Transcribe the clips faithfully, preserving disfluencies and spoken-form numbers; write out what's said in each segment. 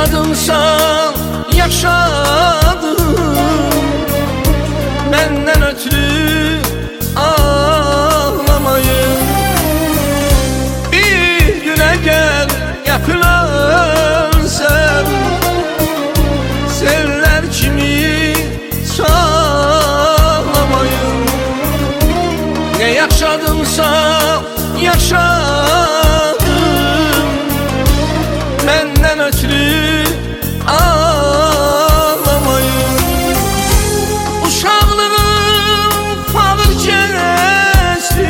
yaşadımsa yaşadım, benden ötürü ağlamayın. Bir güne gel yapılansam, seller kimi sağlamayın. Ne yaşadımsa yaşadım, benden ötürü ağlamayın. Uşaqlığım fağır geçti,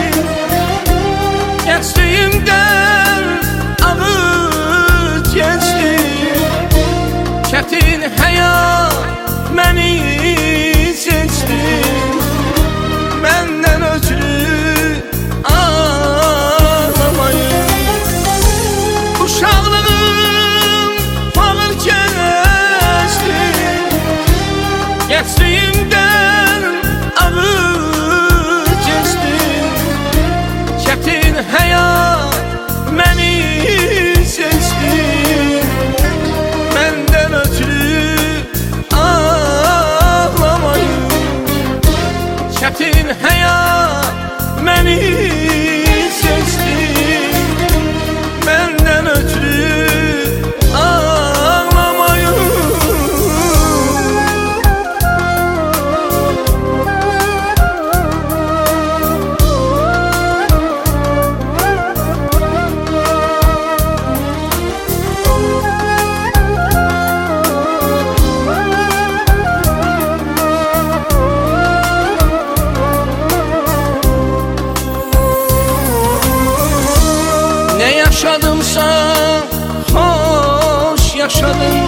gençliğimden ağır geçti. Çetin hayat beni seçti, benden ötürü ağlamayın. Uşaqlığım fağır geçti, gençliğimden ağır geçti. Çetin hayat beni seçti, benden ötürü ağlamayın. Çetin hayat beni seçti, benden ötürü ağlamayın. Ne yaşadımsa hoş yaşadım,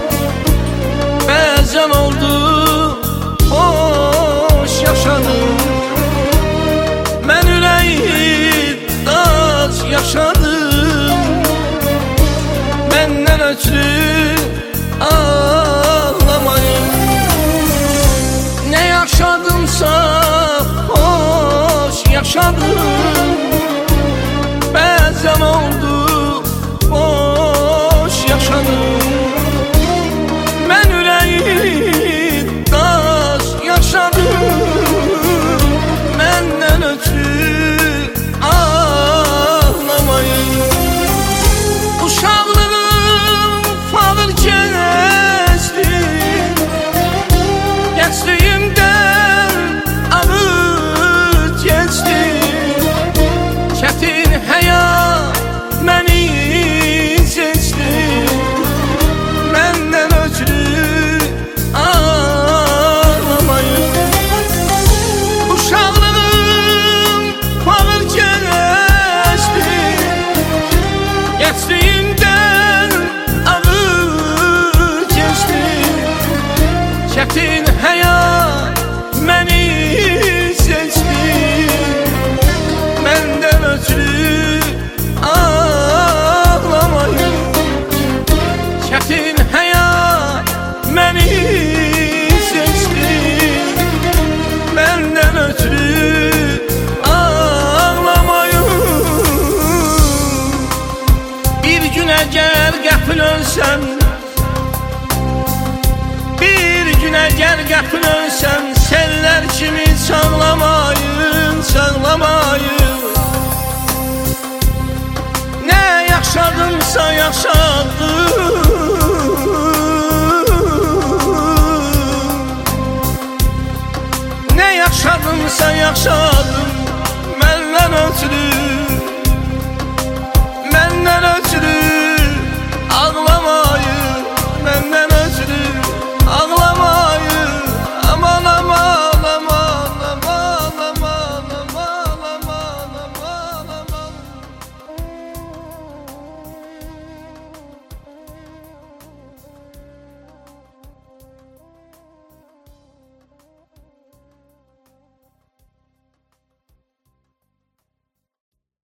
bazen oldu hoş yaşadım. Ben ürəyim daş yaşadım, benden ötürü ağlamayın. Ne yaşadımsa hoş yaşadım, bazen oldu boş yaşadım. Ben ürəyim daş yaşadım, benden ötürü ağlamayın. Uşaqlığım fağır geçti, gençliğimden ağır geçti. Çetin hayat beni seçti, benden ötürü ağlamayın. Uşaqlığım fağır geçti, gençliğimden ağır geçti. Çetin hayat beni seçti, benden ötürü ağlamayın. Çetin hayat beni seçti, benden ötürü ağlamayın. Bir güne gel qəfil ölsəm, bir güne gel qəfil ölsəm, seller kimi çağlamayın, çağlamayın. Ne yaşadımsa yaşadım, ne yaşadımsa yaşadım,